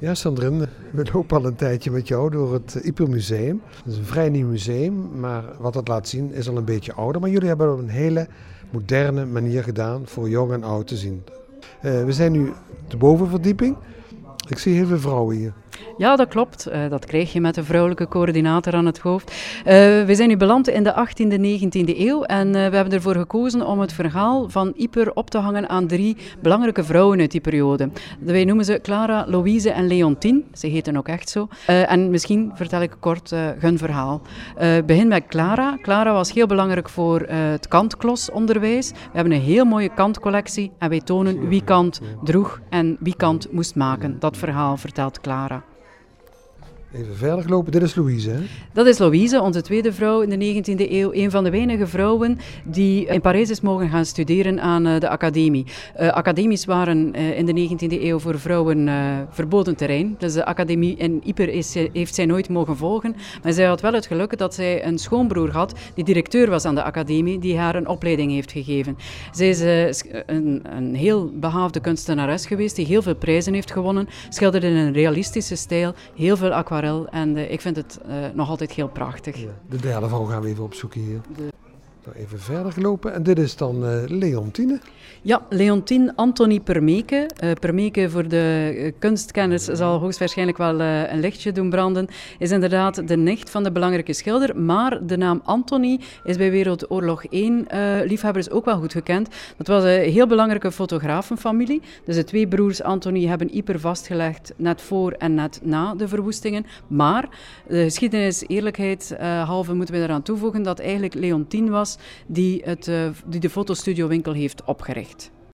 Ja, Sandrine, we lopen al een tijdje met jou door het Ypermuseum. Het is een vrij nieuw museum, maar wat het laat zien is al een beetje ouder. Maar jullie hebben het op een hele moderne manier gedaan voor jong en oud te zien. We zijn nu op de bovenverdieping. Ik zie heel veel vrouwen hier. Ja, dat klopt. Dat krijg je met de vrouwelijke coördinator aan het hoofd. We zijn nu beland in de 18e, 19e eeuw en we hebben ervoor gekozen om het verhaal van Yper op te hangen aan 3 belangrijke vrouwen uit die periode. Wij noemen ze Clara, Louise en Leontine. Ze heten ook echt zo. En misschien vertel ik kort hun verhaal. Begin met Clara. Clara was heel belangrijk voor het kantklosonderwijs. We hebben een heel mooie kantcollectie en wij tonen wie kant droeg en wie kant moest maken. Dat verhaal vertelt Clara. Even verder lopen, dit is Louise, hè? Dat is Louise, onze tweede vrouw in de 19e eeuw. Een van de weinige vrouwen die in Parijs is mogen gaan studeren aan de academie. Academies waren in de 19e eeuw voor vrouwen verboden terrein. Dus de academie in Yper heeft zij nooit mogen volgen. Maar zij had wel het geluk dat zij een schoonbroer had die directeur was aan de academie, die haar een opleiding heeft gegeven. Zij is een heel behaafde kunstenares geweest, die heel veel prijzen heeft gewonnen. Schilderde in een realistische stijl, heel veel aquarel. En ik vind het nog altijd heel prachtig. Ja, de derde vrouw gaan we even opzoeken hier. Even verder gelopen. En dit is dan Leontine. Ja, Leontine Antonie Permeke. Permeke voor de kunstkenners zal hoogstwaarschijnlijk wel een lichtje doen branden. Is inderdaad de nicht van de belangrijke schilder. Maar de naam Antonie is bij Wereldoorlog 1 liefhebbers ook wel goed gekend. Dat was een heel belangrijke fotografenfamilie. Dus de 2 broers Antonie hebben Yper vastgelegd net voor en net na de verwoestingen. Maar de geschiedenis, eerlijkheid halve moeten we eraan toevoegen dat eigenlijk Leontine was die de fotostudiowinkel heeft opgericht.